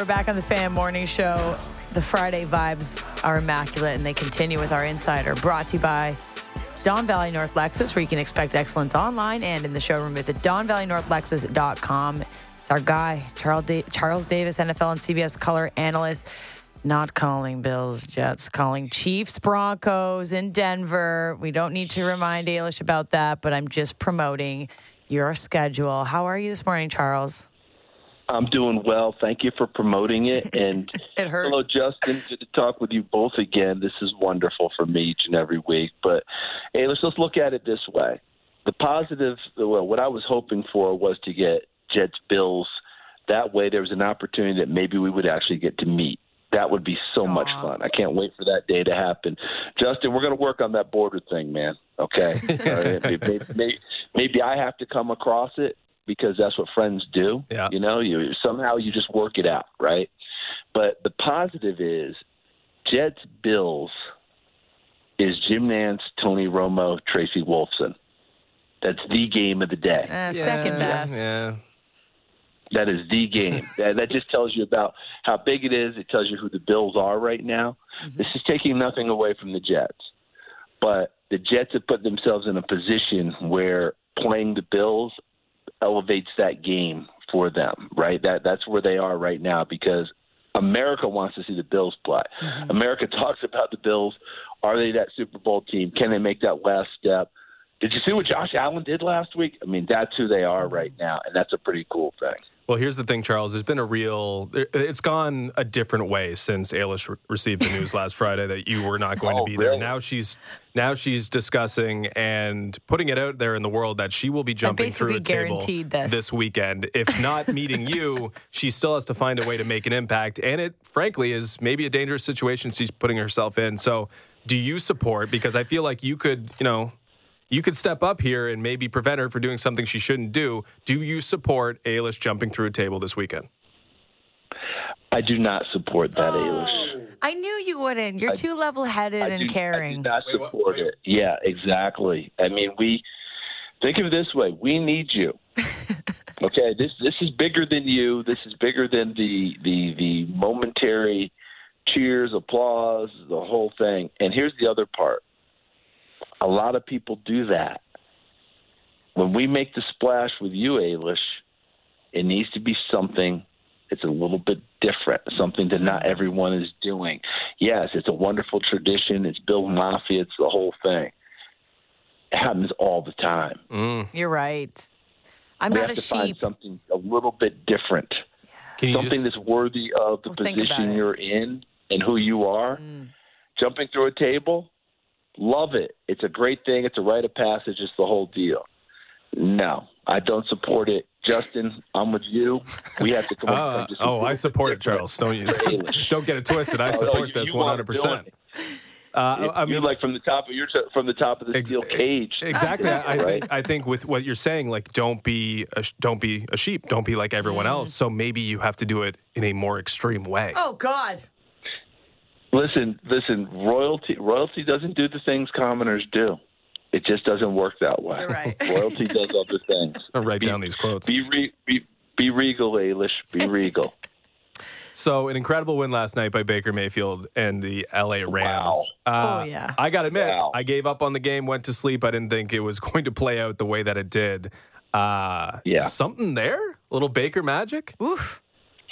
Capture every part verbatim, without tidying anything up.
we're back on the Fan Morning Show. The Friday vibes are immaculate, and they continue with our Insider, brought to you by Don Valley North Lexus, where you can expect excellence online and in the showroom. Visit don valley north lexus dot com. It's our guy, Charles, da- Charles Davis, N F L and C B S color analyst. Not calling Bills, Jets, calling Chiefs, Broncos in Denver. We don't need to remind Ailish about that, but I'm just promoting your schedule. How are you this morning, Charles? I'm doing well. Thank you for promoting it. And it hurt. Hello, Justin. Good to talk with you both again. This is wonderful for me each and every week. But hey, let's let's look at it this way. The positive, well, what I was hoping for was to get Jets Bills. That way, there was an opportunity that maybe we would actually get to meet. That would be so Aww. much fun. I can't wait for that day to happen. Justin, we're going to work on that border thing, man. Okay? Right? maybe, maybe, maybe I have to come across it, because that's what friends do. Yeah. You know, you somehow you just work it out, right? But the positive is Jets Bills is Jim Nantz, Tony Romo, Tracy Wolfson. That's the game of the day. Uh, yeah, second best. Yeah. That is the game. that, that just tells you about how big it is. It tells you who the Bills are right now. Mm-hmm. This is taking nothing away from the Jets. But the Jets have put themselves in a position where playing the Bills elevates that game for them, right? That That's where they are right now, because America wants to see the Bills play. Mm-hmm. America talks about the Bills. Are they that Super Bowl team? Can they make that last step? Did you see what Josh Allen did last week? I mean, that's who they are right now, and that's a pretty cool thing. Well, here's the thing, Charles. There's been a real – it's gone a different way since Ailish re- received the news last Friday that you were not going oh, to be really? there. Now she's now she's discussing and putting it out there in the world that she will be jumping through a table this. this weekend. If not meeting you, she still has to find a way to make an impact. And it, frankly, is maybe a dangerous situation she's putting herself in. So do you support – because I feel like you could, you know – you could step up here and maybe prevent her from doing something she shouldn't do. Do you support Ailish jumping through a table this weekend? I do not support that, oh, Ailish. I knew you wouldn't. You're I, too level-headed and do, caring. I do not wait, support wait, wait. it. Yeah, exactly. I mean, we think of it this way. We need you. Okay, this this is bigger than you. This is bigger than the the the momentary cheers, applause, the whole thing. And here's the other part. A lot of people do that. When we make the splash with you, Ailish, it needs to be something that's a little bit different, something that not everyone is doing. Yes, it's a wonderful tradition. It's Bill Mafia. It's the whole thing. It happens all the time. Mm. You're right. I'm we not have a to find sheep. something a little bit different. Can you something just... that's worthy of the Well, think about position it. you're in and who you are. Mm. Jumping through a table, love it. It's a great thing. It's a rite of passage. It's the whole deal. No, I don't support it. Justin, I'm with you. We have to come uh, up with Oh, I support it, Charles. Don't you? Don't get it twisted. I Oh, support you, this you one hundred percent. Uh, I mean, you're like from the top of your from the top of the ex- steel cage. Exactly. I, I right? think I think with what you're saying, like don't be a, don't be a sheep. Don't be like everyone Mm. else. So maybe you have to do it in a more extreme way. Oh, God. Listen, listen. Royalty, royalty doesn't do the things commoners do. It just doesn't work that way. You're right. Royalty does other things. I'll write be, down these quotes. Be, re, be be regal, Ailish. Be regal. So an incredible win last night by Baker Mayfield and the L A Rams. Wow. Uh, Oh, yeah. I got to admit, Wow. I gave up on the game, went to sleep. I didn't think it was going to play out the way that it did. Uh, Yeah. Something there? A little Baker magic? Oof.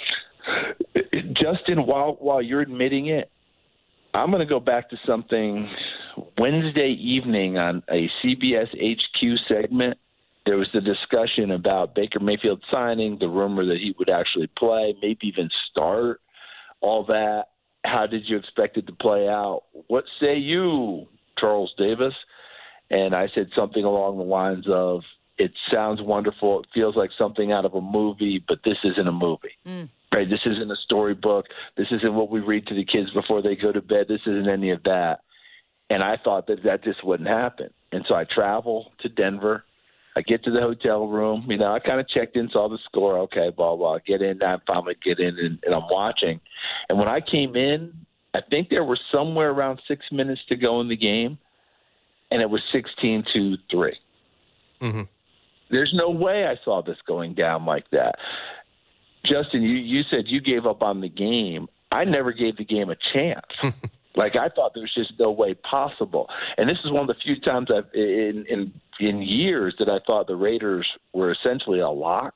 Justin, while while you're admitting it, I'm going to go back to something Wednesday evening on a C B S H Q segment. There was the discussion about Baker Mayfield signing, the rumor that he would actually play, maybe even start, all that. How did you expect it to play out? What say you, Charles Davis? And I said something along the lines of, it sounds wonderful. It feels like something out of a movie, but this isn't a movie. Mm. Right? This isn't a storybook. This isn't what we read to the kids before they go to bed. This isn't any of that. And I thought that that just wouldn't happen. And so I travel to Denver. I get to the hotel room. You know, I kind of checked in, saw the score. Okay, blah, blah. Get in. I finally get in, and, and I'm watching. And when I came in, I think there were somewhere around six minutes to go in the game, and it was sixteen to three. Mm-hmm. There's no way I saw this going down like that. Justin, you, you said you gave up on the game. I never gave the game a chance. Like, I thought there was just no way possible. And this is one of the few times I've in, in in years that I thought the Raiders were essentially a lock.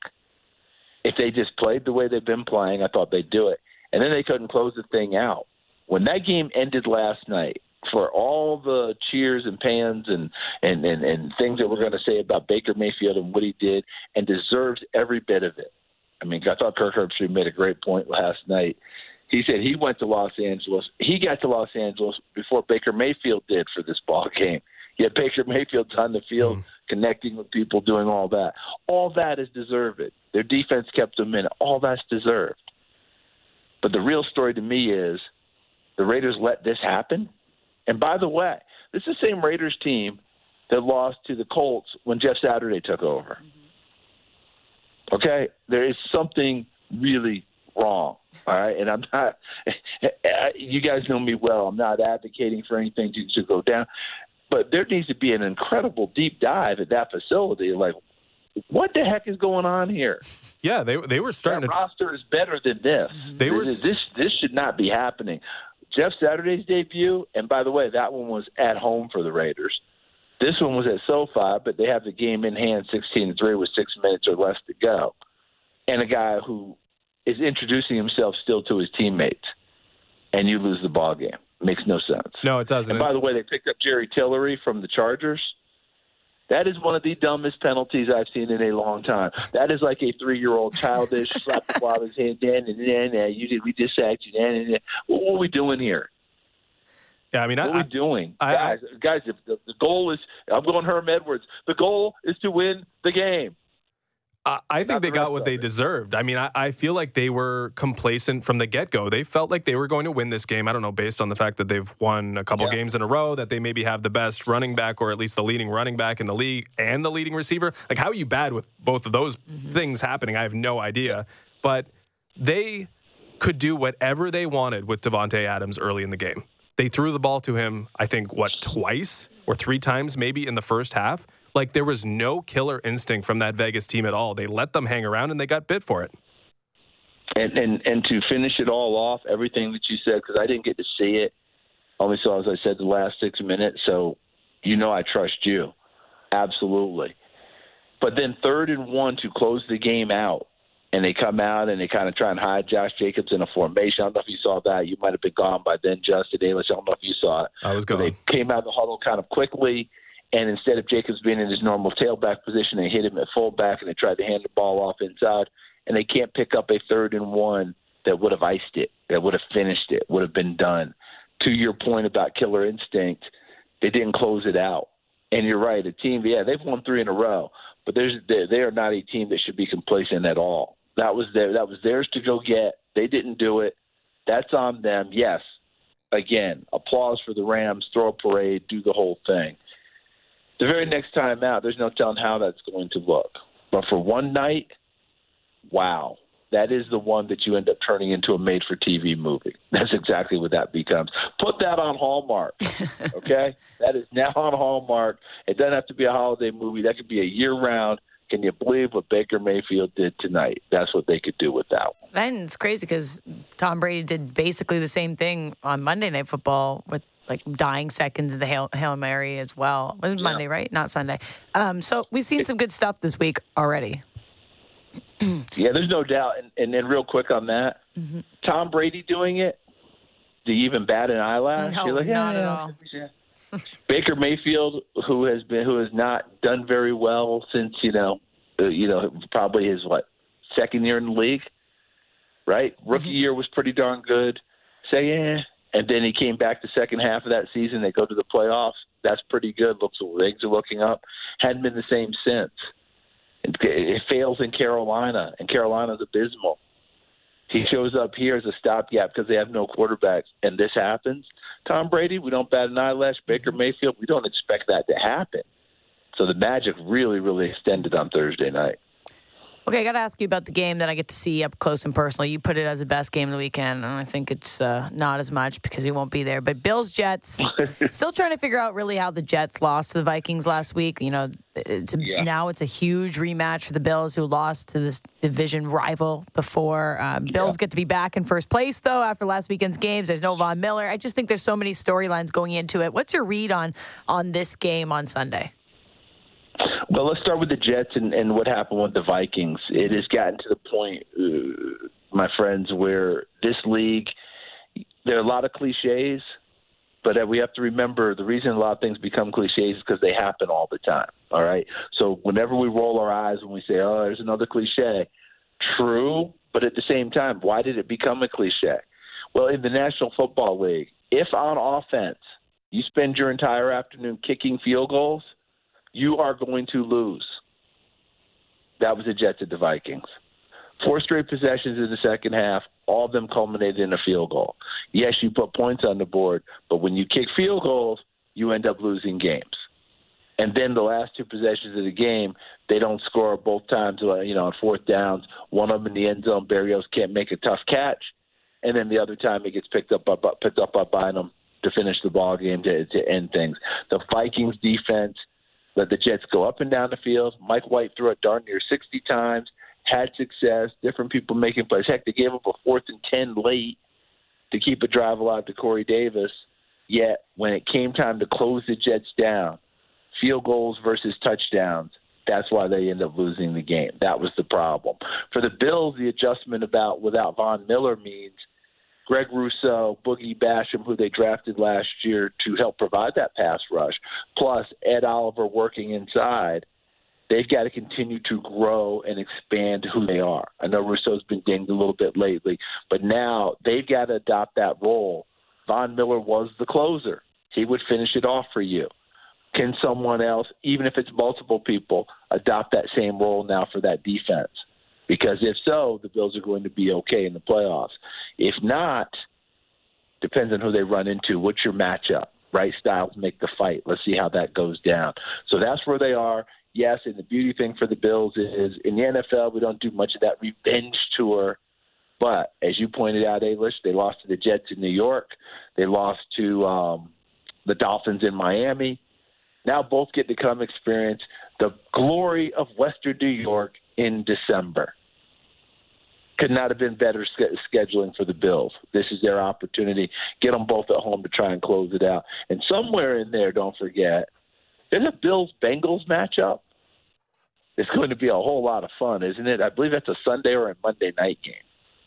If they just played the way they've been playing, I thought they'd do it. And then they couldn't close the thing out. When that game ended last night, for all the cheers and pans and, and, and, and things that we're going to say about Baker Mayfield and what he did, and deserves every bit of it. I mean, I thought Kirk Herbstreit made a great point last night. He said he went to Los Angeles. He got to Los Angeles before Baker Mayfield did for this ball game. Yet Baker Mayfield's on the field mm. connecting with people, doing all that. All that is deserved. Their defense kept them in. All that's deserved. But the real story to me is the Raiders let this happen. And by the way, this is the same Raiders team that lost to the Colts when Jeff Saturday took over. Mm-hmm. Okay? There is something really wrong. All right, and I'm not. You guys know me well. I'm not advocating for anything to, to go down, but there needs to be an incredible deep dive at that facility. Like, what the heck is going on here? Yeah, they they were starting. That to roster is better than this. They were this, this. This should not be happening. Jeff Saturday's debut, and by the way, that one was at home for the Raiders. This one was at SoFi, but they have the game in hand, sixteen to three, with six minutes or less to go, and a guy who is introducing himself still to his teammates, and you lose the ball game. Makes no sense. No, it doesn't. And by the way, they picked up Jerry Tillery from the Chargers. That is one of the dumbest penalties I've seen in a long time. That is like a three-year-old childish slap the father's hand down and then you did we just sacked you and what are we doing here? Yeah, I mean, what I, are we doing, I, guys? I, guys, if the, the goal is I'm going Herm Edwards. The goal is to win the game. I, I think they got what they deserved. I mean, I, I feel like they were complacent from the get-go. They felt like they were going to win this game. I don't know, based on the fact that they've won a couple yeah. games in a row, that they maybe have the best running back or at least the leading running back in the league and the leading receiver. Like, how are you bad with both of those mm-hmm. things happening? I have no idea. But they could do whatever they wanted with Davante Adams early in the game. They threw the ball to him, I think, what, twice or three times maybe in the first half? Like, there was no killer instinct from that Vegas team at all. They let them hang around, and they got bit for it. And and, and to finish it all off, everything that you said, because I didn't get to see it, only saw, as I said, the last six minutes, so you know I trust you. Absolutely. But then third and one to close the game out, and they come out and they kind of try and hide Josh Jacobs in a formation. I don't know if you saw that. You might have been gone by then, Justin Ailes. I don't know if you saw it. I was gone. But they came out of the huddle kind of quickly. And instead of Jacobs being in his normal tailback position, they hit him at fullback, and they tried to hand the ball off inside. And they can't pick up a third and one that would have iced it, that would have finished it, would have been done. To your point about killer instinct, they didn't close it out. And you're right, a team, yeah, they've won three in a row, but there's, they are not a team that should be complacent at all. That was their, that was theirs to go get. They didn't do it. That's on them. Yes, again, applause for the Rams, throw a parade, do the whole thing. The very next time out, there's no telling how that's going to look. But for one night, wow, that is the one that you end up turning into a made-for-T V movie. That's exactly what that becomes. Put that on Hallmark, okay? That is now on Hallmark. It doesn't have to be a holiday movie. That could be a year-round. Can you believe what Baker Mayfield did tonight? That's what they could do with that one. And it's crazy because Tom Brady did basically the same thing on Monday Night Football with like dying seconds of the Hail, Hail Mary as well. It was yeah. Monday, right? Not Sunday. Um, so we've seen some good stuff this week already. Yeah, there's no doubt. And, and then real quick on that, mm-hmm. Tom Brady doing it, do you even bat an eyelash? No, You're like, not yeah, at all. Yeah. Baker Mayfield, who has been, who has not done very well since, you know, uh, you know, probably his, what, second year in the league, right? Rookie mm-hmm. year was pretty darn good. Say, yeah. And then he came back the second half of that season. They go to the playoffs. That's pretty good. Looks legs are looking up. Hadn't been the same since. It, it fails in Carolina, and Carolina's abysmal. He shows up here as a stopgap because they have no quarterbacks, and this happens. Tom Brady, we don't bat an eyelash. Baker Mayfield, we don't expect that to happen. So the magic really, really extended on Thursday night. Okay, I got to ask you about the game that I get to see up close and personal. You put it as the best game of the weekend, and I think it's uh, not as much because you won't be there. But Bills-Jets, still trying to figure out really how the Jets lost to the Vikings last week. You know, it's a, yeah. now it's a huge rematch for the Bills, who lost to this division rival before. Um, Bills yeah. get to be back in first place, though, after last weekend's games. There's no Von Miller. I just think there's so many storylines going into it. What's your read on on this game on Sunday? Well, let's start with the Jets and, and what happened with the Vikings. It has gotten to the point, uh, my friends, where this league, there are a lot of cliches, but we have to remember the reason a lot of things become cliches is because they happen all the time, all right? So whenever we roll our eyes when we say, oh, there's another cliche, true, but at the same time, why did it become a cliche? Well, in the National Football League, if on offense you spend your entire afternoon kicking field goals, you are going to lose. That was the Jets at the Vikings. Four straight possessions in the second half, all of them culminated in a field goal. Yes, you put points on the board, but when you kick field goals, you end up losing games. And then the last two possessions of the game, they don't score both times, you know, on fourth downs. One of them in the end zone, Berrios can't make a tough catch, and then the other time it gets picked up by, picked up by Bynum to finish the ball game to, to end things. The Vikings defense let the Jets go up and down the field. Mike White threw it darn near sixty times, had success, different people making plays. Heck, they gave up a fourth and ten late to keep a drive alive to Corey Davis. Yet, when it came time to close the Jets down, field goals versus touchdowns, that's why they end up losing the game. That was the problem. For the Bills, the adjustment about without Von Miller means Greg Rousseau, Boogie Basham, who they drafted last year to help provide that pass rush, plus Ed Oliver working inside, they've got to continue to grow and expand who they are. I know Rousseau's been dinged a little bit lately, but now they've got to adopt that role. Von Miller was the closer. He would finish it off for you. Can someone else, even if it's multiple people, adopt that same role now for that defense? Because if so, the Bills are going to be okay in the playoffs. If not, depends on who they run into. What's your matchup? Right styles make the fight. Let's see how that goes down. So that's where they are. Yes, and the beauty thing for the Bills is in the N F L, we don't do much of that revenge tour. But as you pointed out, Ailish, they lost to the Jets in New York. They lost to um, the Dolphins in Miami. Now both get to come experience the glory of Western New York in December. Could not have been better sch- scheduling for the Bills. This is their opportunity. Get them both at home to try and close it out. And somewhere in there, don't forget, there's a Bills-Bengals matchup. It's going to be a whole lot of fun, isn't it? I believe that's a Sunday or a Monday night game.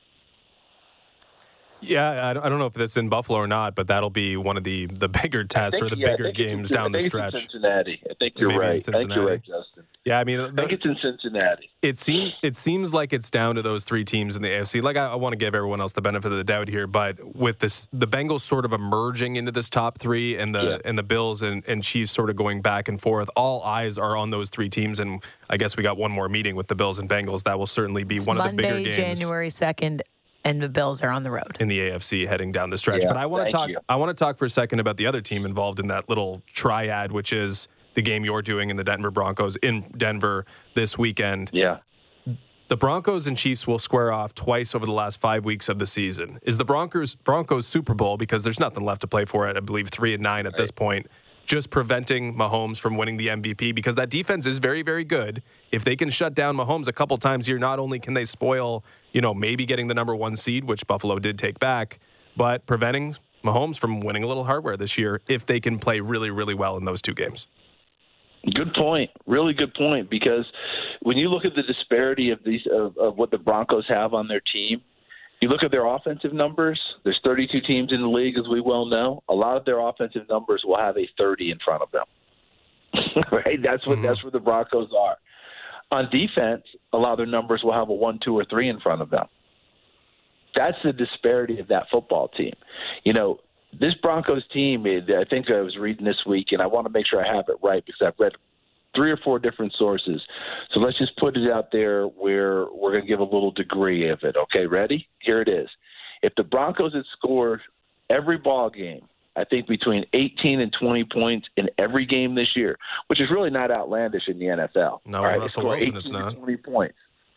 Yeah, I don't know if that's in Buffalo or not, but that'll be one of the, the bigger tests think, or the yeah, bigger games down the stretch. I think it's in Cincinnati. I think you're Maybe right. I think you're right, Justin. Yeah, I mean, I think it's in Cincinnati. It seems it seems like it's down to those three teams in the A F C. Like I, I want to give everyone else the benefit of the doubt here, but with this, the Bengals sort of emerging into this top three, and the yeah. and the Bills and, and Chiefs sort of going back and forth. All eyes are on those three teams, and I guess we got one more meeting with the Bills and Bengals. That will certainly be it's one Monday, of the bigger games. January second. And the Bills are on the road in the A F C heading down the stretch. Yeah, but I want to talk. You. I want to talk for a second about the other team involved in that little triad, which is the game you're doing in the Denver Broncos in Denver this weekend. Yeah, the Broncos and Chiefs will square off twice over the last five weeks of the season. Is the Broncos Broncos Super Bowl, because there's nothing left to play for it? I believe three and nine at right. this point. Just preventing Mahomes from winning the M V P, because that defense is very, very good. If they can shut down Mahomes a couple times here, not only can they spoil, you know, maybe getting the number one seed, which Buffalo did take back, but preventing Mahomes from winning a little hardware this year if they can play really, really well in those two games. Good point. Really good point, because when you look at the disparity of these of, of what the Broncos have on their team, you look at their offensive numbers, there's thirty-two teams in the league, as we well know. A lot of their offensive numbers will have a thirty in front of them. Right? That's what mm-hmm. that's where the Broncos are. On defense, a lot of their numbers will have a one, two, or three in front of them. That's the disparity of that football team. You know, this Broncos team, I think I was reading this week, and I want to make sure I have it right because I've read three or four different sources. So let's just put it out there where we're going to give a little degree of it. Okay, ready? Here it is. If the Broncos had scored every ball game, I think between eighteen and twenty points in every game this year, which is really not outlandish in the N F L. No, right? Russell Wilson, it's not. twenty points.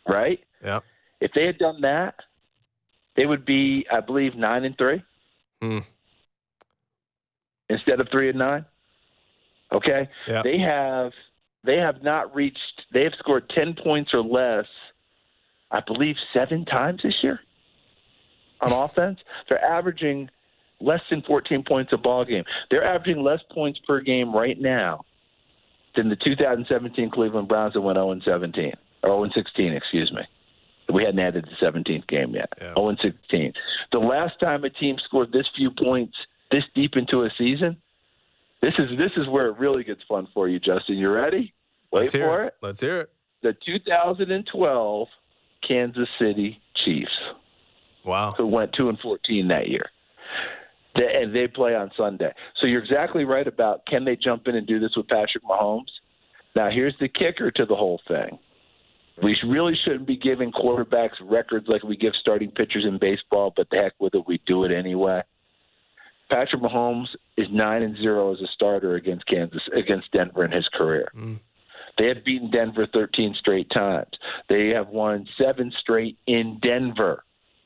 right? Yeah. If they had done that, they would be, I believe, nine and three mm. instead of three and nine. Okay, yeah. they have they have not reached. They have scored ten points or less, I believe, seven times this year on offense. They're averaging less than fourteen points a ball game. They're averaging less points per game right now than the two thousand seventeen Cleveland Browns that went oh and seventeen or oh and sixteen. Excuse me. We hadn't added the seventeenth game yet. Yeah. oh and sixteen. The last time a team scored this few points this deep into a season. This is this is where it really gets fun for you, Justin. You ready? Wait Let's hear for it. it. Let's hear it. The two thousand twelve Kansas City Chiefs, Wow. who went two and fourteen that year, they, and they play on Sunday. So you're exactly right about can they jump in and do this with Patrick Mahomes? Now here's the kicker to the whole thing. We really shouldn't be giving quarterbacks records like we give starting pitchers in baseball, but the heck with it, we do it anyway. Patrick Mahomes is nine and zero as a starter against Kansas against Denver in his career. Mm. They have beaten Denver thirteen straight times. They have won seven straight in Denver.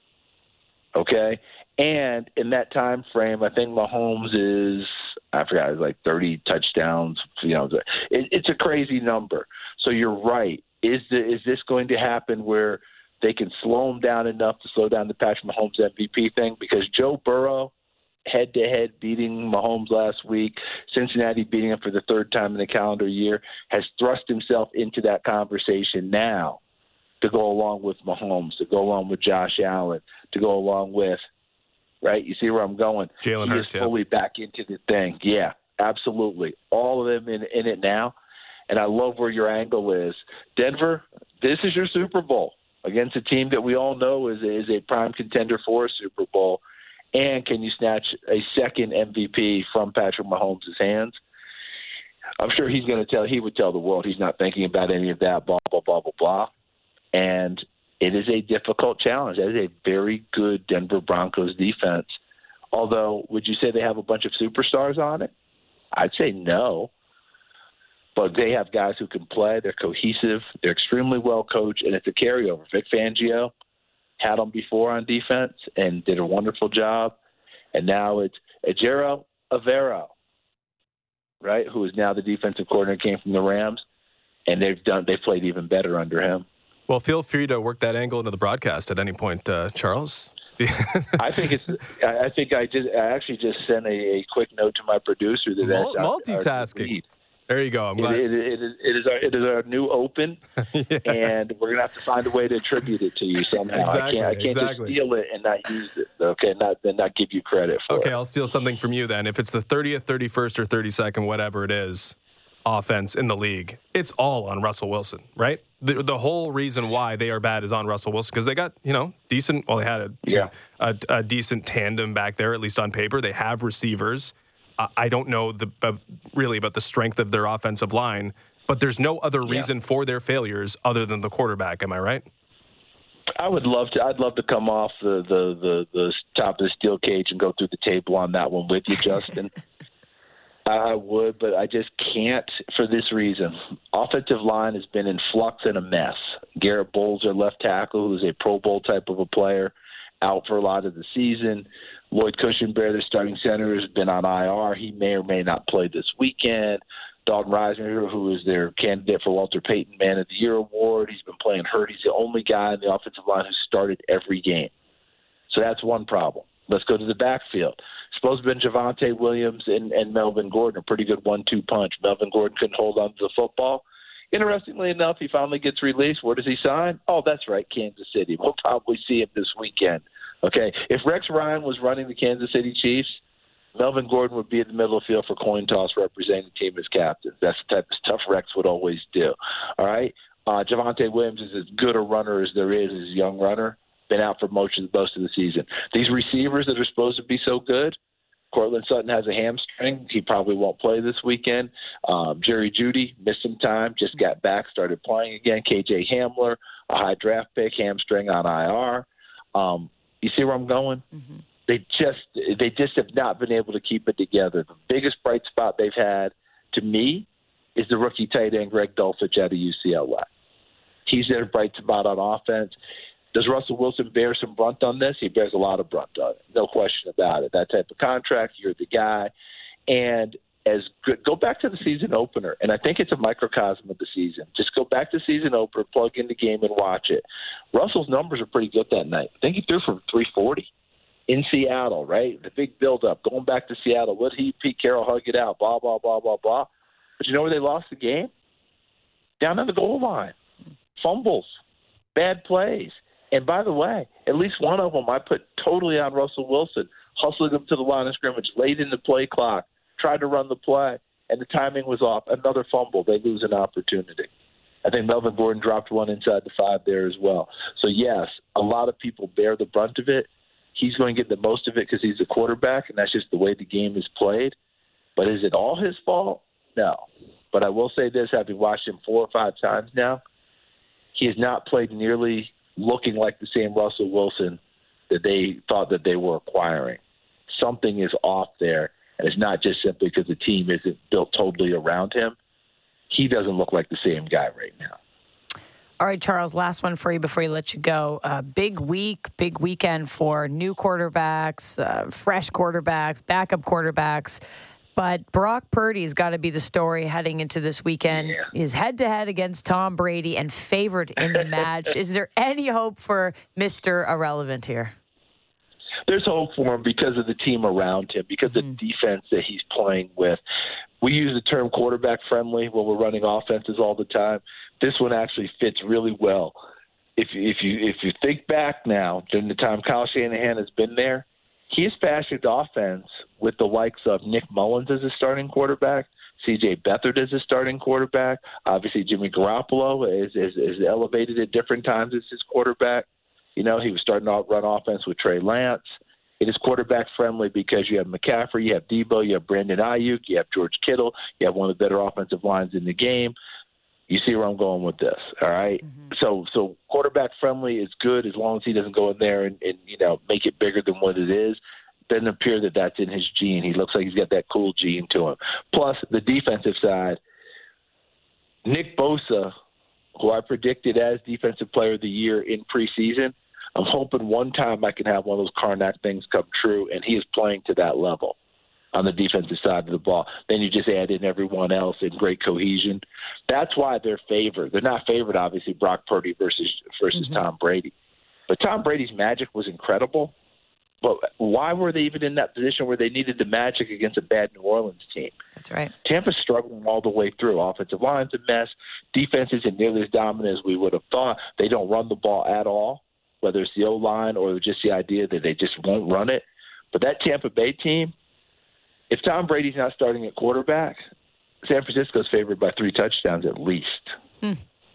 Okay, and in that time frame, I think Mahomes is I forgot it was like thirty touchdowns. You know, it, it's a crazy number. So you're right. Is the is this going to happen where they can slow him down enough to slow down the Patrick Mahomes M V P thing? Because Joe Burrow, head-to-head beating Mahomes last week, Cincinnati beating him for the third time in the calendar year, has thrust himself into that conversation now to go along with Mahomes, to go along with Josh Allen, to go along with, right? You see where I'm going? Jalen he Hurts, is yeah. fully back into the thing. Yeah, absolutely. All of them in, in it now. And I love where your angle is. Denver, this is your Super Bowl against a team that we all know is, is a prime contender for a Super Bowl. And can you snatch a second M V P from Patrick Mahomes' hands? I'm sure he's going to tell, he would tell the world he's not thinking about any of that, blah, blah, blah, blah, blah. And it is a difficult challenge. That is a very good Denver Broncos defense. Although, would you say they have a bunch of superstars on it? I'd say no. But they have guys who can play. They're cohesive. They're extremely well coached, and it's a carryover. Vic Fangio had them before on defense and did a wonderful job. And now it's Ejiro Evero, right, who is now the defensive coordinator, came from the Rams, and they've done they've played even better under him. Well, feel free to work that angle into the broadcast at any point, uh, Charles. I think it's. I think I just. I actually just sent a, a quick note to my producer that Mul- that's our, multitasking. Our lead. There you go. I'm glad. It, it, it, is, it, is our, it is our new open, yeah. and we're gonna have to find a way to attribute it to you somehow. Exactly, I can't. I can't exactly. just steal it and not use it. Okay, not then not give you credit for Okay, it. I'll steal something from you then. If it's the thirtieth, thirty-first, or thirty-second, whatever it is, offense in the league, it's all on Russell Wilson, right? The, the whole reason why they are bad is on Russell Wilson because they got, you know, decent, well, they had a, Yeah. a, a decent tandem back there, at least on paper. They have receivers. Uh, I don't know the uh, really about the strength of their offensive line, but there's no other reason Yeah. for their failures other than the quarterback. Am I right? I would love to. I'd love to come off the, the, the, the top of the steel cage and go through the table on that one with you, Justin. I would, but I just can't for this reason. Offensive line has been in flux and a mess. Garrett Bowles, their left tackle, who's a Pro Bowl type of a player, out for a lot of the season. Lloyd Cushenberry, their starting center, has been on I R. He may or may not play this weekend. Dalton Risner, who is their candidate for Walter Payton Man of the Year award, he's been playing hurt. He's the only guy in the offensive line who started every game. So that's one problem. Let's go to the backfield. Supposed to have been Javonte Williams and, and Melvin Gordon, a pretty good one two punch. Melvin Gordon couldn't hold on to the football. Interestingly enough, he finally gets released. Where does he sign? Oh, that's right, Kansas City. We'll probably see him this weekend. Okay, if Rex Ryan was running the Kansas City Chiefs, Melvin Gordon would be in the middle of the field for coin toss representing the team as captain. That's the type of stuff Rex would always do. All right? Uh, Javonte Williams is as good a runner as there is as a young runner. Been out for most of, most of the season. These receivers that are supposed to be so good, Cortland Sutton has a hamstring. He probably won't play this weekend. Um, Jerry Jeudy missed some time, just got back, started playing again. K J Hamler, a high draft pick, hamstring on I R. Um, you see where I'm going? Mm-hmm. They just they just have not been able to keep it together. The biggest bright spot they've had, to me, is the rookie tight end Greg Dulcich out of U C L A. He's their bright spot on offense. Does Russell Wilson bear some brunt on this? He bears a lot of brunt on it. No question about it. That type of contract, you're the guy. And as good, go back to the season opener, and I think it's a microcosm of the season. Just go back to season opener, plug in the game, and watch it. Russell's numbers are pretty good that night. I think he threw for three forty in Seattle, right? The big buildup, going back to Seattle. Let he, Pete Carroll hug it out, blah, blah, blah, blah, blah. But you know where they lost the game? Down on the goal line. Fumbles, bad plays. And by the way, at least one of them I put totally on Russell Wilson, hustling him to the line of scrimmage, late in the play clock, tried to run the play, and the timing was off. Another fumble. They lose an opportunity. I think Melvin Gordon dropped one inside the five there as well. So, yes, a lot of people bear the brunt of it. He's going to get the most of it because he's a quarterback, and that's just the way the game is played. But is it all his fault? No. But I will say this, having watched him four or five times now, he has not played nearly looking like the same Russell Wilson that they thought that they were acquiring. Something is off there, and it's not just simply because the team isn't built totally around him. He doesn't look like the same guy right now. All right, Charles, last one for you before we let you go. Uh, big week, big weekend for new quarterbacks, uh, fresh quarterbacks, backup quarterbacks. But Brock Purdy's got to be the story heading into this weekend. Yeah. He's head-to-head against Tom Brady and favored in the match. Is there any hope for Mister Irrelevant here? There's hope for him because of the team around him, because mm-hmm. of the defense that he's playing with. We use the term quarterback friendly when we're running offenses all the time. This one actually fits really well. If you, if you if you think back now, during the time Kyle Shanahan has been there, he has fashioned offense with the likes of Nick Mullins as a starting quarterback, C J Beathard as a starting quarterback. Obviously, Jimmy Garoppolo is, is, is elevated at different times as his quarterback. You know, he was starting to run offense with Trey Lance. It is quarterback friendly because you have McCaffrey, you have Debo, you have Brandon Ayuk, you have George Kittle, you have one of the better offensive lines in the game. You see where I'm going with this, all right? Mm-hmm. So so quarterback friendly is good as long as he doesn't go in there and, and, you know, make it bigger than what it is. Doesn't appear that that's in his gene. He looks like he's got that cool gene to him. Plus, the defensive side, Nick Bosa, who I predicted as Defensive Player of the Year in preseason, I'm hoping one time I can have one of those Karnak things come true, and he is playing to that level on the defensive side of the ball. Then you just add in everyone else in great cohesion. That's why they're favored. They're not favored, obviously, Brock Purdy versus versus mm-hmm. Tom Brady. But Tom Brady's magic was incredible. But why were they even in that position where they needed the magic against a bad New Orleans team? That's right. Tampa's struggling all the way through. Offensive line's a mess. Defense isn't nearly as dominant as we would have thought. They don't run the ball at all, whether it's the O-line or just the idea that they just won't run it. But that Tampa Bay team, if Tom Brady's not starting at quarterback, San Francisco's favored by three touchdowns at least. Hmm.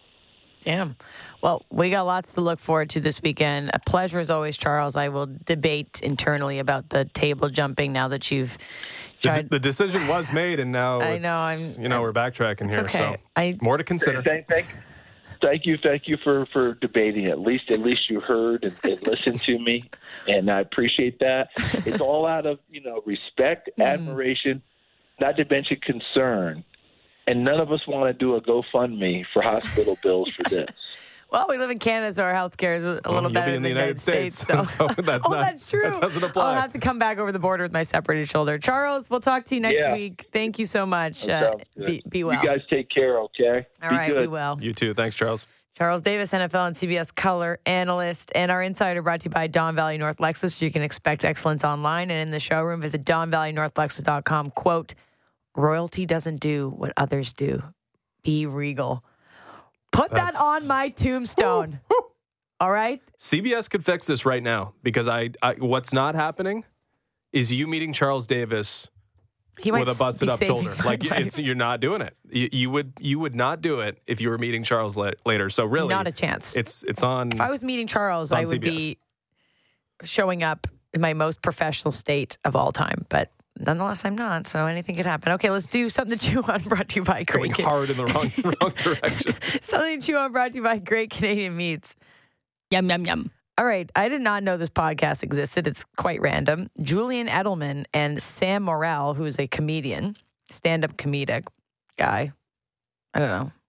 Damn. Well, we got lots to look forward to this weekend. A pleasure as always, Charles. I will debate internally about the table jumping now that you've tried. The, the decision was made, and now I it's, know I'm. You know, I'm, we're backtracking here, okay. so I, more to consider. Thank, thank, thank you, thank you for, for debating. At least, at least you heard and, and listened to me, and I appreciate that. It's all out of you know respect, mm. admiration, not to mention concern. And none of us want to do a GoFundMe for hospital bills for this. Well, we live in Canada, so our health care is a well, little better be in the the United, United States. States so. so that's oh, not, that's true. That doesn't apply. I'll have to come back over the border with my separated shoulder. Charles, we'll talk to you next yeah. week. Thank you so much. Uh, be, be well. You guys take care, okay? All be right, good. we will. You too. Thanks, Charles. Charles Davis, N F L and C B S color analyst, and our insider brought to you by Don Valley North Lexus. You can expect excellence online and in the showroom. Visit don valley north lexus dot com. Quote, royalty doesn't do what others do. Be regal. Put That's... that on my tombstone. Woo, woo. All right? C B S could fix this right now because I, I what's not happening is you meeting Charles Davis he with a busted up shoulder. Like life. it's, you're not doing it. You, you would you would not do it if you were meeting Charles la- later. So really, not a chance. It's it's on. If I was meeting Charles, I would C B S. Be showing up in my most professional state of all time. But nonetheless, I'm not, so anything could happen. Okay, let's do something to chew on, brought to you by Great Going hard in the wrong, wrong direction. Something to chew on, brought to you by Great Canadian Meats. Yum, yum, yum. All right, I did not know this podcast existed. It's quite random. Julian Edelman and Sam Morril, who is a comedian, stand-up comedic guy. I don't know.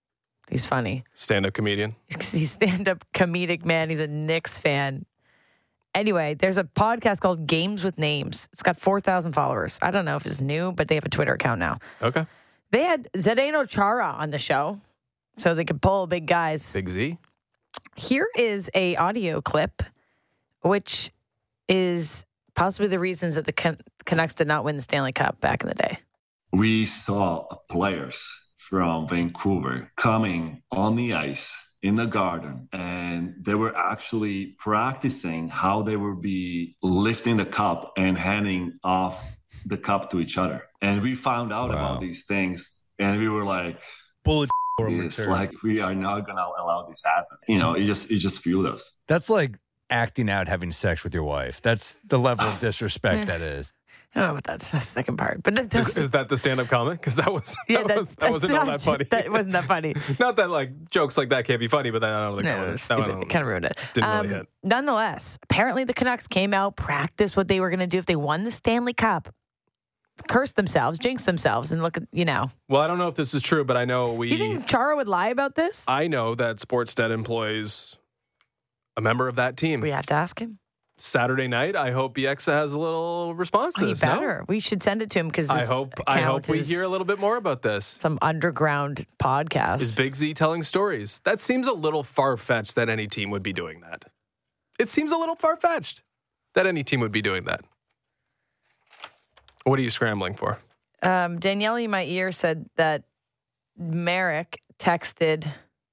He's funny. Stand-up comedian. He's stand-up comedic man. He's a Knicks fan. Anyway, there's a podcast called Games with Names. It's got four thousand followers. I don't know if it's new, but they have a Twitter account now. Okay. They had Zdeno Chara on the show, so they could pull big guys. Big Z. Here is a audio clip, which is possibly the reasons that the Can- Canucks did not win the Stanley Cup back in the day. We saw players from Vancouver coming on the ice in the garden, and they were actually practicing how they would be lifting the cup and handing off the cup to each other. And we found out wow. about these things, and we were like, bullet it's like, we are not going to allow this happen. You know, it just, it just fueled us. That's like acting out having sex with your wife. That's the level of disrespect that is. I don't know what that's the second part, but that, is, is that the stand-up comic? Because that was that, yeah, was, that wasn't all that funny. That wasn't that funny. Not that like jokes like that can't be funny, but that, I don't think no, it was stupid. It kind of ruined it. Didn't um, really hit. Nonetheless, apparently the Canucks came out, practiced what they were going to do if they won the Stanley Cup, cursed themselves, jinxed themselves, and look at you know. Well, I don't know if this is true, but I know we. You think Chara would lie about this? I know that Sportsnet employs a member of that team. We have to ask him. Saturday night, I hope Bieksa has a little response to oh, this. He better. No? We should send it to him because I hope I hope we hear a little bit more about this. Some underground podcast. Is Big Z telling stories? That seems a little far-fetched that any team would be doing that. It seems a little far-fetched that any team would be doing that. What are you scrambling for? Um, Danielle in my ear said that Merrick texted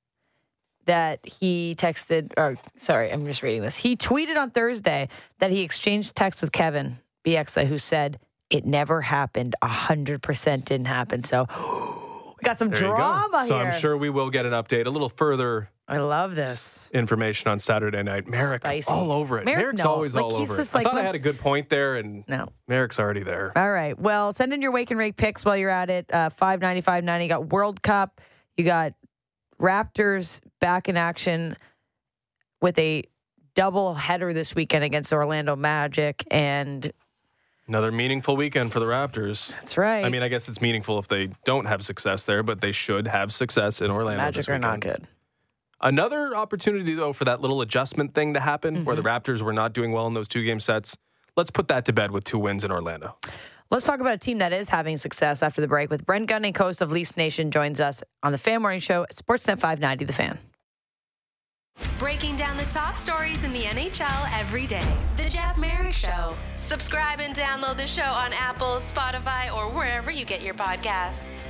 that he texted, or sorry, I'm just reading this. He tweeted on Thursday that he exchanged texts with Kevin Bieksa, who said it never happened. A hundred percent didn't happen. So we got some there drama so here. I'm sure we will get an update, a little further. I love this information on Saturday night. Merrick, Spicy. all over it. Merrick, Merrick's no. always like, all over it. Like, I thought I had a good point there, and no. Merrick's already there. All right. Well, send in your Wake and Rake picks while you're at it. Uh, five ninety, five ninety. You got World Cup. You got Raptors back in action with a double header this weekend against Orlando Magic, and another meaningful weekend for the Raptors. That's right. I mean, I guess it's meaningful if they don't have success there, but they should have success in Orlando. Magic this are weekend. not good. Another opportunity, though, for that little adjustment thing to happen, mm-hmm. where the Raptors were not doing well in those two-game sets. Let's put that to bed with two wins in Orlando. Let's talk about a team that is having success after the break with Brent Gunning, host of Leafs Nation, joins us on the Fan Morning Show at Sportsnet five ninety, The Fan. Breaking down the top stories in the N H L every day. The Jeff Merrick Show. Subscribe and download the show on Apple, Spotify, or wherever you get your podcasts.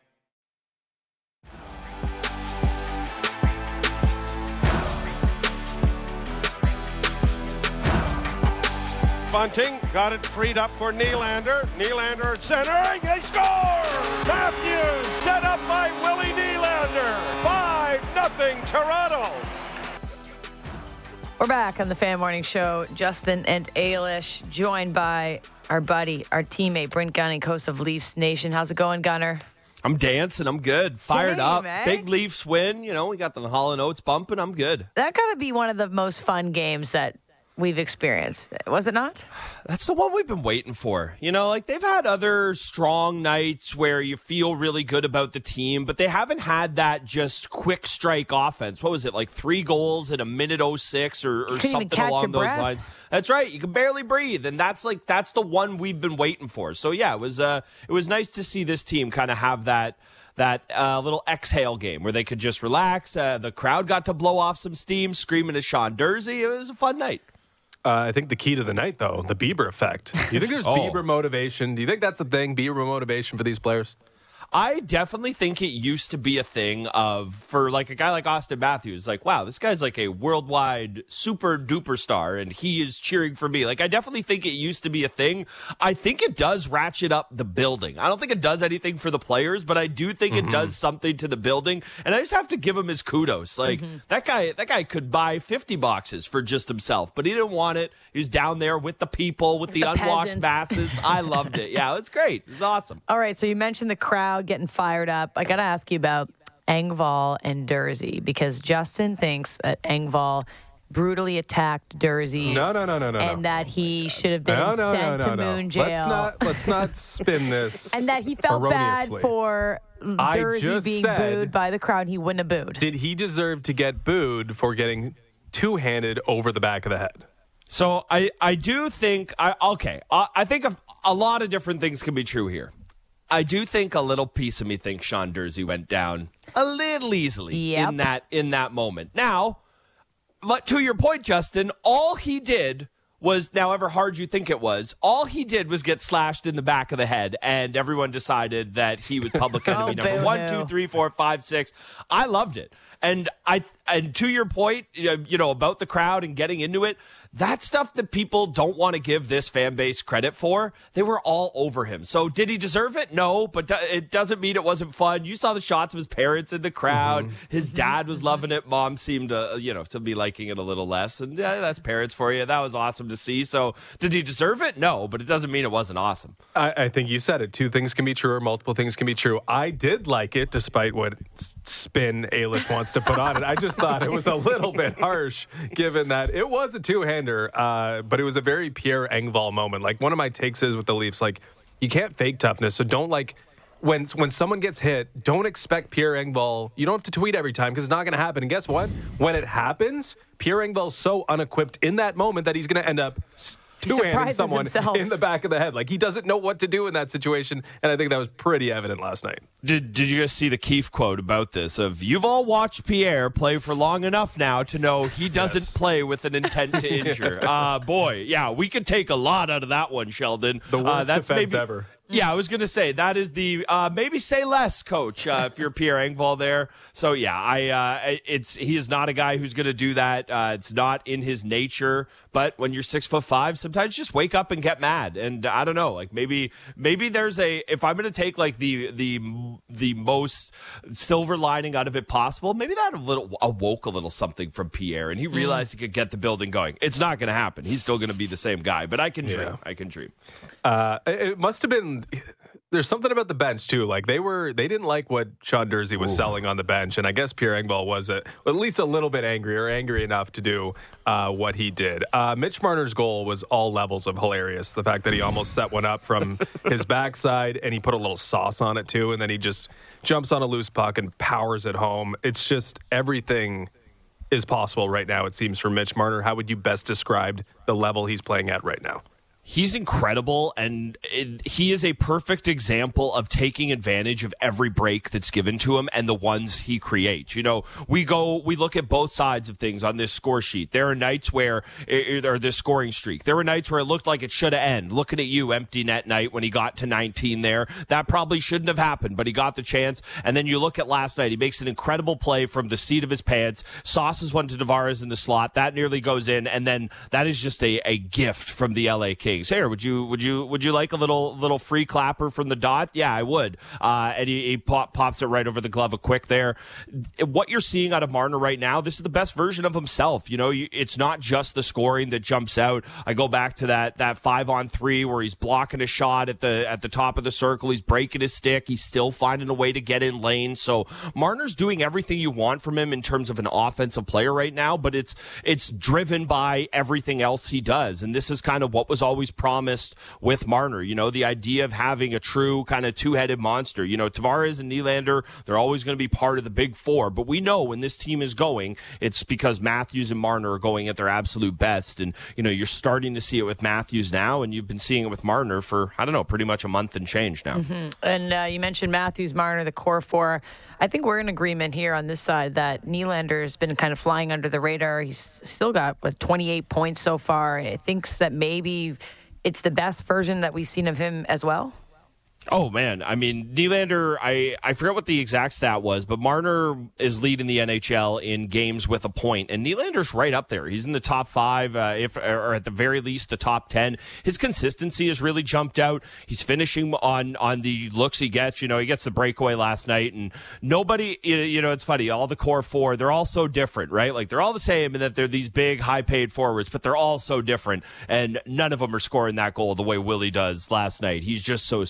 Bunting got it freed up for Nylander. Nylander centering. They score! Matthews set up by Willie Nylander. five nothing Toronto. We're back on the Fan Morning Show. Justin and Ailish, joined by our buddy, our teammate, Brent Gunning, host of Leafs Nation. How's it going, Gunner? I'm dancing. I'm good. Fired Same, up. eh? Big Leafs win. You know, we got the Hall and Oates bumping. I'm good. That got to be one of the most fun games that we've experienced. Was it not? That's the one we've been waiting for. You know, like they've had other strong nights where you feel really good about the team, but they haven't had that just quick strike offense. What was it, like three goals in a minute oh six or, or something along those breath. lines? That's right. You can barely breathe, and that's like that's the one we've been waiting for. So yeah, it was uh, it was nice to see this team kind of have that. That uh, little exhale game where they could just relax. Uh, the crowd got to blow off some steam, screaming at Sean Durzi. It was a fun night. Uh, I think the key to the night, though, the Bieber effect. Do you think there's oh. Bieber motivation? Do you think that's a thing, Bieber motivation for these players? I definitely think it used to be a thing of, for like a guy like Austin Matthews, like, wow, this guy's like a worldwide super duper star and he is cheering for me. Like, I definitely think it used to be a thing. I think it does ratchet up the building. I don't think it does anything for the players, but I do think mm-hmm. it does something to the building. And I just have to give him his kudos. Like mm-hmm. that guy, that guy could buy fifty boxes for just himself, but he didn't want it. He was down there with the people, with the, the unwashed masses. I loved it. Yeah, it was great. It was awesome. All right. So you mentioned the crowd getting fired up. I got to ask you about Engvall and Durzi because Justin thinks that Engvall brutally attacked Dursey. No, no, no, no, no. And no. that he should have been no, no, sent no, no, to no. Moon jail. Let's not, let's not spin this And that he felt bad erroneously. for I Dursey just being said- booed by the crowd. He wouldn't have booed. Did he deserve to get booed for getting two-handed over the back of the head? So I, I do think I okay I, I think a, a lot of different things can be true here. I do think a little piece of me thinks Sean Dursey went down a little easily Yep. in that in that moment. Now, but to your point, Justin, all he did was, now however hard you think it was, all he did was get slashed in the back of the head, and everyone decided that he was public enemy Oh, number boo-hoo. one, two, three, four, five, six. I loved it. And I and to your point, you know, about the crowd and getting into it, that's stuff that people don't want to give this fan base credit for. They were all over him. So did he deserve it? No, but it doesn't mean it wasn't fun. You saw the shots of his parents in the crowd. Mm-hmm. His dad was loving it. Mom seemed to, you know, to be liking it a little less. And yeah, that's parents for you. That was awesome to see. So did he deserve it? No, but it doesn't mean it wasn't awesome. I, I think you said it. Two things can be true or multiple things can be true. I did like it, despite what spin A-List wants to put on it. I just thought it was a little bit harsh, given that it was a two-hander, uh, but it was a very Pierre Engvall moment. Like, one of my takes is with the Leafs, like, you can't fake toughness, so don't, like, when when someone gets hit, don't expect Pierre Engvall. You don't have to tweet every time because it's not going to happen. And guess what? When it happens, Pierre Engvall's so unequipped in that moment that he's going to end up two-handing Surprises someone himself. in the back of the head. Like, he doesn't know what to do in that situation, and I think that was pretty evident last night. Did Did you guys see the Keefe quote about this? Of, you've all watched Pierre play for long enough now to know he doesn't Yes. play with an intent to injure. uh, boy, yeah, we could take a lot out of that one, Sheldon. The worst uh, that's defense maybe, ever. Yeah, I was going to say, that is the, uh, maybe say less, coach, uh, if you're Pierre Engvall there. So, yeah, I uh, it's he is not a guy who's going to do that. Uh, it's not in his nature. But when you're six foot five, sometimes just wake up and get mad. And I don't know, like maybe maybe there's a, if I'm going to take like the the the most silver lining out of it possible, maybe that a little awoke a little something from Pierre, and he realized he could get the building going. It's not going to happen. He's still going to be the same guy. But I can dream. Yeah. I can dream. Uh, it it must have been. There's something about the bench too. Like they were, they didn't like what Sean Dursey was Ooh. selling on the bench, and I guess Pierre Engvall was a, at least a little bit angry, or angry enough to do uh, what he did. Uh, Mitch Marner's goal was all levels of hilarious. The fact that he almost set one up from his backside, and he put a little sauce on it too, and then he just jumps on a loose puck and powers it home. It's just everything is possible right now. It seems for Mitch Marner. How would you best describe the level he's playing at right now? He's incredible, and it, he is a perfect example of taking advantage of every break that's given to him and the ones he creates. You know, we go, we look at both sides of things on this score sheet. There are nights where, or this scoring streak, there were nights where it looked like it should have ended. Looking at you, empty net night, when he got to nineteen there. That probably shouldn't have happened, but he got the chance. And then you look at last night, he makes an incredible play from the seat of his pants, sauces one to Tavares in the slot. That nearly goes in, and then that is just a, a gift from the L A Kings. Here, would you would you would you like a little little free clapper from the dot? Yeah, I would. Uh, and he, he pop, pops it right over the glove of Quick there. What you're seeing out of Marner right now, this is the best version of himself. You know, you, it's not just the scoring that jumps out. I go back to that that five on three where he's blocking a shot at the at the top of the circle. He's breaking his stick. He's still finding a way to get in lane. So Marner's doing everything you want from him in terms of an offensive player right now, but it's it's driven by everything else he does. And this is kind of what was always promised with Marner, you know, the idea of having a true kind of two-headed monster. You know, Tavares and Nylander, they're always going to be part of the big four, but we know when this team is going, it's because Matthews and Marner are going at their absolute best. And, you know, you're starting to see it with Matthews now, and you've been seeing it with Marner for, I don't know, pretty much a month and change now. Mm-hmm. And uh, you mentioned Matthews, Marner, the core four. I think we're in agreement here on this side that Nylander's been kind of flying under the radar. He's still got, what, twenty-eight points so far. It thinks that maybe it's the best version that we've seen of him as well. Oh, man. I mean, Nylander, I, I forget what the exact stat was, but Marner is leading the N H L in games with a point, and Nylander's right up there. He's in the top five, uh, if or at the very least the top ten. His consistency has really jumped out. He's finishing on, on the looks he gets. You know, he gets the breakaway last night, and nobody, you know, it's funny, all the core four, they're all so different, right? Like, they're all the same in that they're these big, high-paid forwards, but they're all so different, and none of them are scoring that goal the way Willie does last night. He's just so smooth.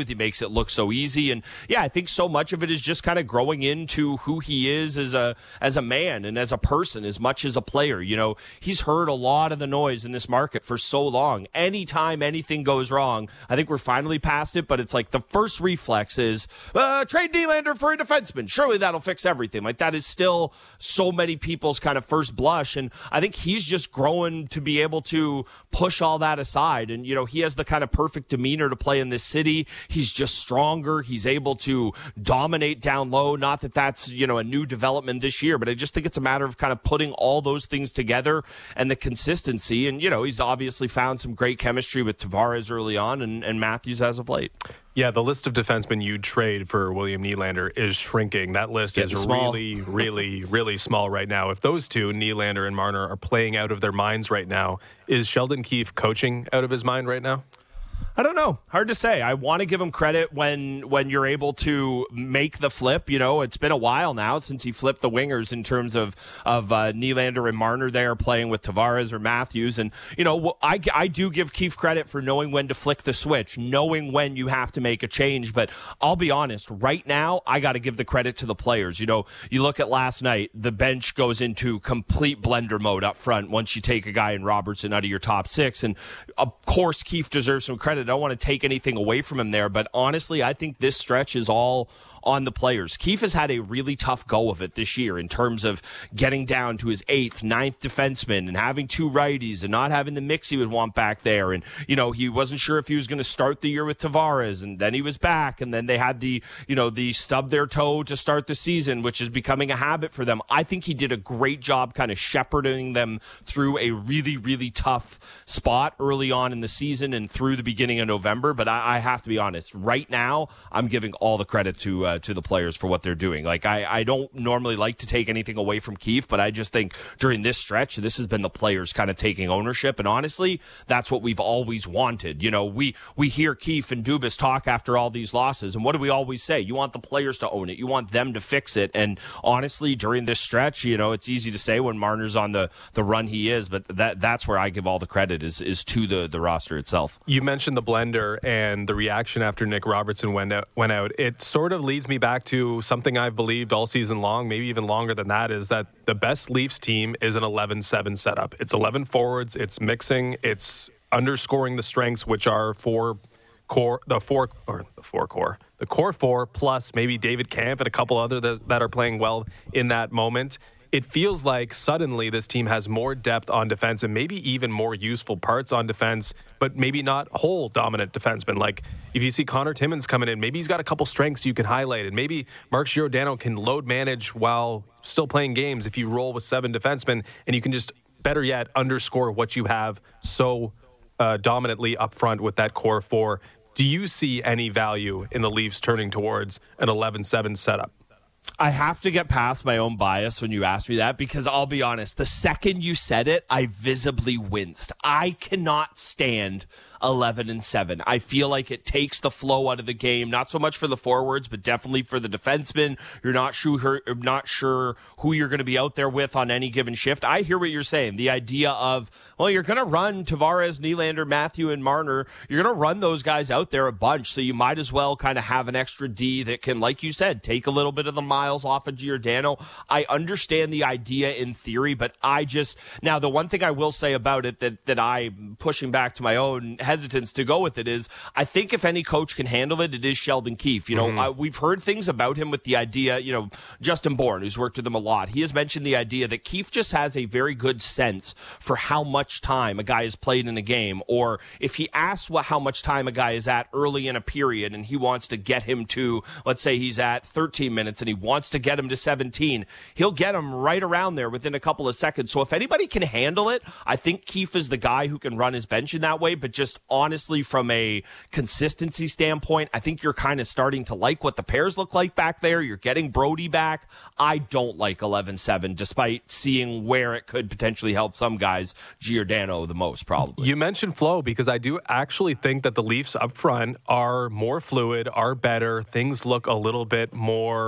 Everything makes it look so easy. And yeah, I think so much of it is just kind of growing into who he is as a as a man and as a person as much as a player. You know, he's heard a lot of the noise in this market for so long. Anytime anything goes wrong, I think we're finally past it, but it's like the first reflex is uh, trade Nylander for a defenseman. Surely that'll fix everything. Like, that is still so many people's kind of first blush. And I think he's just growing to be able to push all that aside. And, you know, he has the kind of perfect demeanor to play in this city. He's just stronger. He's able to dominate down low. Not that that's, you know, a new development this year, but I just think it's a matter of kind of putting all those things together and the consistency. And, you know, he's obviously found some great chemistry with Tavares early on and, and Matthews as of late. Yeah, the list of defensemen you'd trade for William Nylander is shrinking. That list is small. really, really, really small right now. If those two, Nylander and Marner, are playing out of their minds right now, is Sheldon Keefe coaching out of his mind right now? I don't know. Hard to say. I want to give him credit when when you're able to make the flip. You know, it's been a while now since he flipped the wingers in terms of of uh, Nylander and Marner there playing with Tavares or Matthews. And, you know, I, I do give Keefe credit for knowing when to flick the switch, knowing when you have to make a change. But I'll be honest, right now, I got to give the credit to the players. You know, you look at last night, the bench goes into complete blender mode up front once you take a guy in Robertson out of your top six. And, of course, Keefe deserves some credit. I don't want to take anything away from him there, but honestly, I think this stretch is all on the players. Keefe has had a really tough go of it this year in terms of getting down to his eighth, ninth defenseman and having two righties and not having the mix he would want back there. And, you know, he wasn't sure if he was going to start the year with Tavares, and then he was back, and then they had the, you know, the stub their toe to start the season, which is becoming a habit for them. I think he did a great job kind of shepherding them through a really, really tough spot early on in the season and through the beginning of November. But I, I have to be honest, right now, I'm giving all the credit to uh, to the players for what they're doing. Like, I, I don't normally like to take anything away from Keefe, but I just think during this stretch, this has been the players kind of taking ownership. And honestly, that's what we've always wanted. You know, we, we hear Keefe and Dubas talk after all these losses, and what do we always say? You want the players to own it. You want them to fix it. And honestly, during this stretch, you know, it's easy to say when Marner's on the, the run he is, but that that's where I give all the credit is, is to the, the roster itself. You mentioned the blender and the reaction after Nick Robertson went out, went out. It sort of leads me back to something I've believed all season long, maybe even longer than that, is that the best Leafs team is an eleven seven setup. It's eleven forwards, it's mixing, it's underscoring the strengths, which are four core, the four, or the four core, the core four, plus maybe David Kampf and a couple other that, that are playing well in that moment. It feels like suddenly this team has more depth on defense and maybe even more useful parts on defense, but maybe not whole dominant defensemen. Like, if you see Connor Timmins coming in, maybe he's got a couple strengths you can highlight, and maybe Mark Giordano can load manage while still playing games if you roll with seven defensemen, and you can just, better yet, underscore what you have so uh, dominantly up front with that core four. Do you see any value in the Leafs turning towards an eleven seven setup? I have to get past my own bias when you ask me that, because I'll be honest, the second you said it, I visibly winced. I cannot stand eleven and seven. I feel like it takes the flow out of the game, not so much for the forwards, but definitely for the defensemen. You're not sure, not sure who you're going to be out there with on any given shift. I hear what you're saying. The idea of, well, you're going to run Tavares, Nylander, Matthew, and Marner. You're going to run those guys out there a bunch, so you might as well kind of have an extra D that can, like you said, take a little bit of the miles off of Giordano. I understand the idea in theory, but I just, now the one thing I will say about it that, that I'm pushing back to my own hesitance to go with it is, I think if any coach can handle it, it is Sheldon Keefe. You know, mm-hmm. uh, we've heard things about him with the idea, you know, Justin Bourne, who's worked with him a lot, he has mentioned the idea that Keefe just has a very good sense for how much time a guy has played in a game, or if he asks what, how much time a guy is at early in a period and he wants to get him to, let's say he's at thirteen minutes and he wants to get him to seventeen, he'll get him right around there within a couple of seconds. So if anybody can handle it, I think Keefe is the guy who can run his bench in that way. But just honestly, from a consistency standpoint, I think you're kind of starting to like what the pairs look like back there. You're getting Brody back. I don't like eleven seven, despite seeing where it could potentially help some guys, Giordano the most, probably. You mentioned flow, because I do actually think that the Leafs up front are more fluid, are better. Things look a little bit more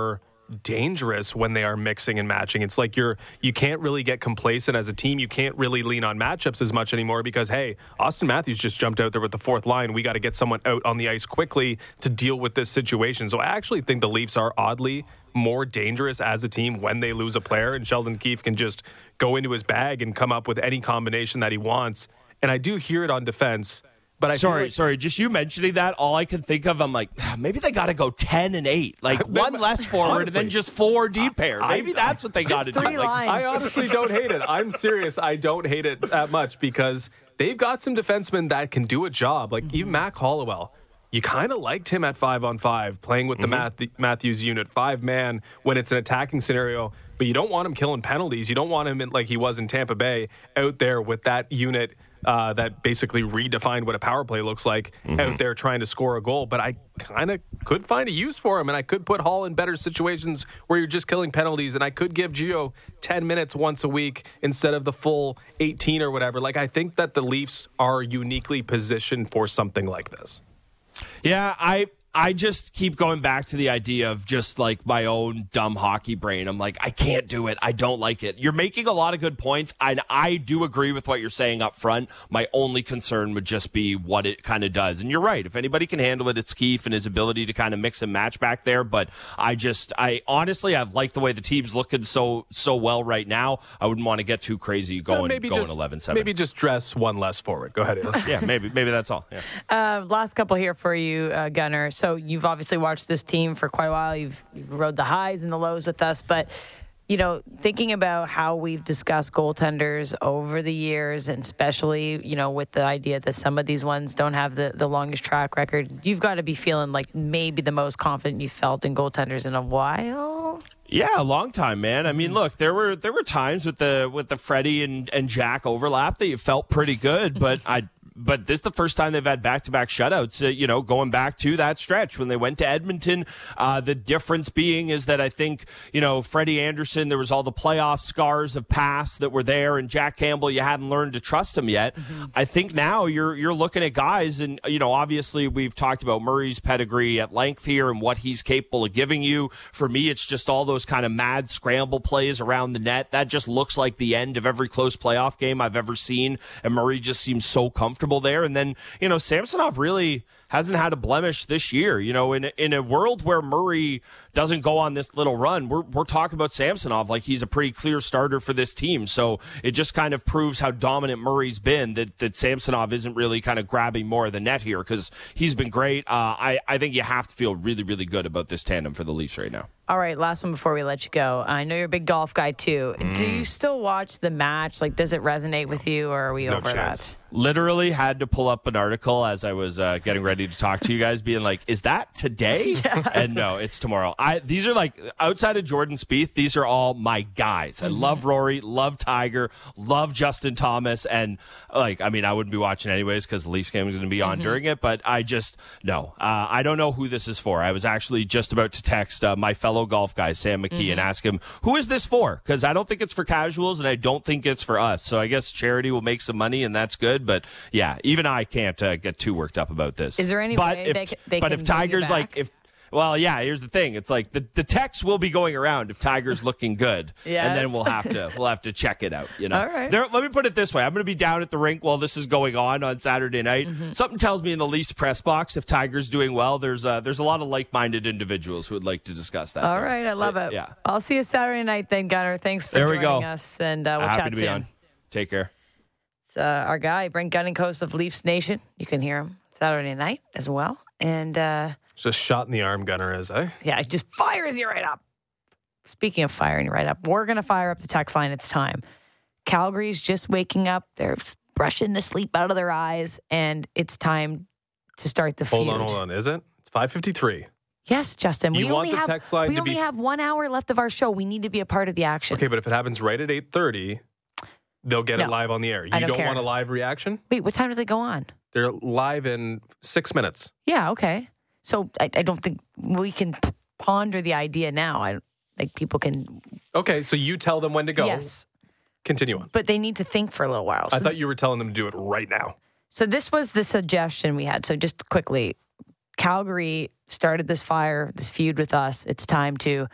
dangerous when they are mixing and matching. It's like you're you can't really get complacent as a team. You can't really lean on matchups as much anymore because, hey, Austin Matthews just jumped out there with the fourth line. We got to get someone out on the ice quickly to deal with this situation. So I actually think the Leafs are oddly more dangerous as a team when they lose a player, and Sheldon Keefe can just go into his bag and come up with any combination that he wants. And I do hear it on defense. But I sorry, like, sorry. Just you mentioning that, all I can think of, I'm like, maybe they got to go ten and eight, like one less forward, honestly, and then just four deep pair. Maybe I, that's what they got to do. Like, I honestly don't hate it. I'm serious. I don't hate it that much because they've got some defensemen that can do a job. Like even Mac Hollowell, you kind of liked him at five on five, playing with the mm-hmm. Math- Matthews unit, five man when it's an attacking scenario. But you don't want him killing penalties. You don't want him in, like he was in Tampa Bay out there with that unit. Uh, that basically redefined what a power play looks like mm-hmm. out there trying to score a goal. But I kind of could find a use for him, and I could put Hall in better situations where you're just killing penalties, and I could give Gio ten minutes once a week instead of the full eighteen or whatever. Like, I think that the Leafs are uniquely positioned for something like this. Yeah, I... I just keep going back to the idea of just like my own dumb hockey brain. I'm like, I can't do it. I don't like it. You're making a lot of good points. And I do agree with what you're saying up front. My only concern would just be what it kind of does. And you're right. If anybody can handle it, it's Keefe and his ability to kind of mix and match back there. But I just, I honestly, I've liked the way the team's looking so, so well right now. I wouldn't want to get too crazy going, maybe going just, eleven seven. Maybe just dress one less forward. Go ahead, Aaron. Yeah, maybe, maybe that's all. Yeah. Uh, last couple here for you, uh, Gunnar. So you've obviously watched this team for quite a while. You've, you've rode the highs and the lows with us. But, you know, thinking about how we've discussed goaltenders over the years, and especially, you know, with the idea that some of these ones don't have the, the longest track record, you've got to be feeling like maybe the most confident you've felt in goaltenders in a while. Yeah, a long time, man. I mean, look, there were there were times with the with the Freddie and, and Jack overlap that you felt pretty good, but I but this is the first time they've had back-to-back shutouts, uh, you know, going back to that stretch when they went to Edmonton. Uh, the difference being is that I think, you know, Freddie Anderson, there was all the playoff scars of past that were there, and Jack Campbell, you hadn't learned to trust him yet. Mm-hmm. I think now you're you're looking at guys, and, you know, obviously we've talked about Murray's pedigree at length here and what he's capable of giving you. For me, it's just all those kind of mad scramble plays around the net. That just looks like the end of every close playoff game I've ever seen, and Murray just seems so comfortable there. And then, you know, Samsonov really hasn't had a blemish this year. You know, in in a world where Murray doesn't go on this little run, we're we're talking about Samsonov like he's a pretty clear starter for this team. So it just kind of proves how dominant Murray's been, that that Samsonov isn't really kind of grabbing more of the net here, because he's been great. Uh, I, I think you have to feel really, really good about this tandem for the Leafs right now. All right, last one before we let you go. I know you're a big golf guy, too. Mm. Do you still watch the match? Like, does it resonate with you, or are we no over chance. that? Literally had to pull up an article as I was uh, getting ready to talk to you guys, being like, is that today? Yeah. And no, it's tomorrow. I These are like, outside of Jordan Spieth, these are all my guys. Mm-hmm. I love Rory, love Tiger, love Justin Thomas. And, like, I mean, I wouldn't be watching anyways because the Leafs game is going to be on mm-hmm. during it. But I just, no. Uh, I don't know who this is for. I was actually just about to text uh, my fellow golf guy, Sam McKee, mm-hmm. and ask him, who is this for? Because I don't think it's for casuals, and I don't think it's for us. So I guess charity will make some money, and that's good. But, yeah, even I can't uh, get too worked up about this. Is there any but way if, they, they but can if Tiger's like, if well, yeah, here's the thing. It's like the, the text will be going around if Tiger's looking good. Yes. And then we'll have to we'll have to check it out, you know. All right. There, let me put it this way. I'm going to be down at the rink while this is going on on Saturday night. Mm-hmm. Something tells me in the Leafs press box, if Tiger's doing well, there's uh, there's a lot of like-minded individuals who would like to discuss that. All thing. right, I love but, it. Yeah. I'll see you Saturday night then, Gunnar. Thanks for there we joining go. us, and uh, we'll Happy chat to be soon. on. Take care. It's uh, our guy, Brent Gunninghost of Leafs Nation. You can hear him Saturday night as well. And uh, just shot in the arm, Gunnar is, eh? Yeah, it just fires you right up. Speaking of firing you right up, we're going to fire up the text line. It's time. Calgary's just waking up. They're brushing the sleep out of their eyes, and it's time to start the hold feud. Hold on, hold on. Is it? It's five fifty-three. Yes, Justin. You we want only the have, text line we to only be... have one hour left of our show. We need to be a part of the action. Okay, but if it happens right at eight thirty, they'll get no, it live on the air. You I don't, don't care. want a live reaction? Wait, what time do they go on? They're live in six minutes. Yeah, okay. So I, I don't think we can ponder the idea now. I like people can. Okay, so you tell them when to go. Yes. Continue on. But they need to think for a little while. So I thought you were telling them to do it right now. So this was the suggestion we had. So just quickly, Calgary started this fire, this feud with us. It's time to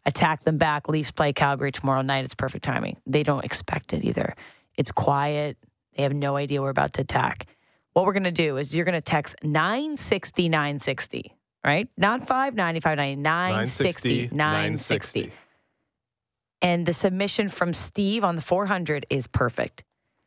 attack them back. Leafs play Calgary tomorrow night. It's perfect timing. They don't expect it either. It's quiet. They have no idea we're about to attack. What we're going to do is you're going to text nine sixty, nine sixty, right? Not five ninety, five ninety, nine sixty, nine sixty. And the submission from Steve on the four hundred is perfect.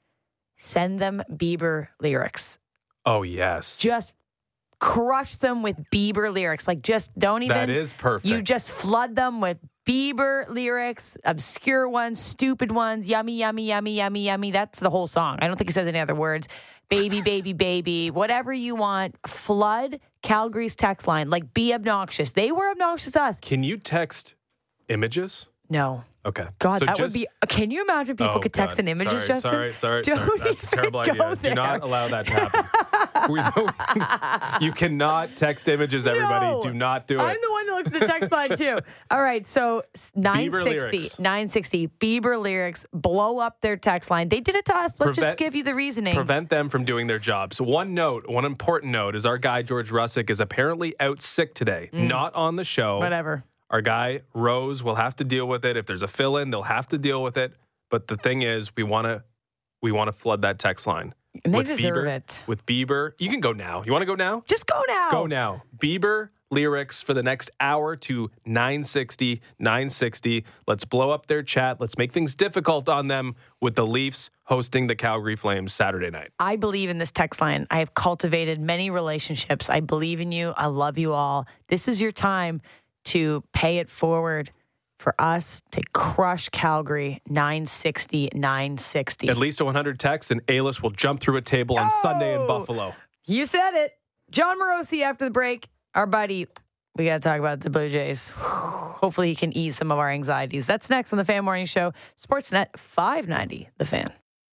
Send them Bieber lyrics. Oh, yes. Just crush them with Bieber lyrics. Like, just don't even. That is perfect. You just flood them with Bieber lyrics, obscure ones, stupid ones, yummy, yummy, yummy, yummy, yummy. That's the whole song. I don't think he says any other words. Baby, baby, baby, whatever you want. Flood Calgary's text line. Like, be obnoxious. They were obnoxious to us. Can you text images? No. Okay. God, So that just- would be. Can you imagine people Oh, could text God. in images, sorry, Justin? Sorry, sorry, Don't sorry. That's a even terrible go idea. there. Do not allow that to happen. We don't- you cannot text images, everybody. No. Do not do it. I'm the one that looks at the text line, too. All right, so nine sixty, lyrics. nine sixty, Bieber lyrics, blow up their text line. They did it to us. Let's just Prevent- give you the reasoning. Prevent them from doing their jobs. One note, one important note is our guy, George Russick, is apparently out sick today. Not on the show. Whatever. Our guy, Rose, will have to deal with it. If there's a fill-in, they'll have to deal with it. But the thing is, we want to we want to flood that text line. And they With deserve Bieber, it. With Bieber. You can go now. You want to go now? Just go now. Go now. Bieber lyrics for the next hour to nine sixty, nine sixty. Let's blow up their chat. Let's make things difficult on them with the Leafs hosting the Calgary Flames Saturday night. I believe in this text line. I have cultivated many relationships. I believe in you. I love you all. This is your time to pay it forward for us to crush Calgary. Nine sixty, nine sixty. At least one hundred texts, and Ailish will jump through a table on Sunday in Buffalo. You said it. John Morosi after the break. Our buddy. We got to talk about the Blue Jays. Hopefully he can ease some of our anxieties. That's next on the Fan Morning Show. Sportsnet five ninety, The Fan.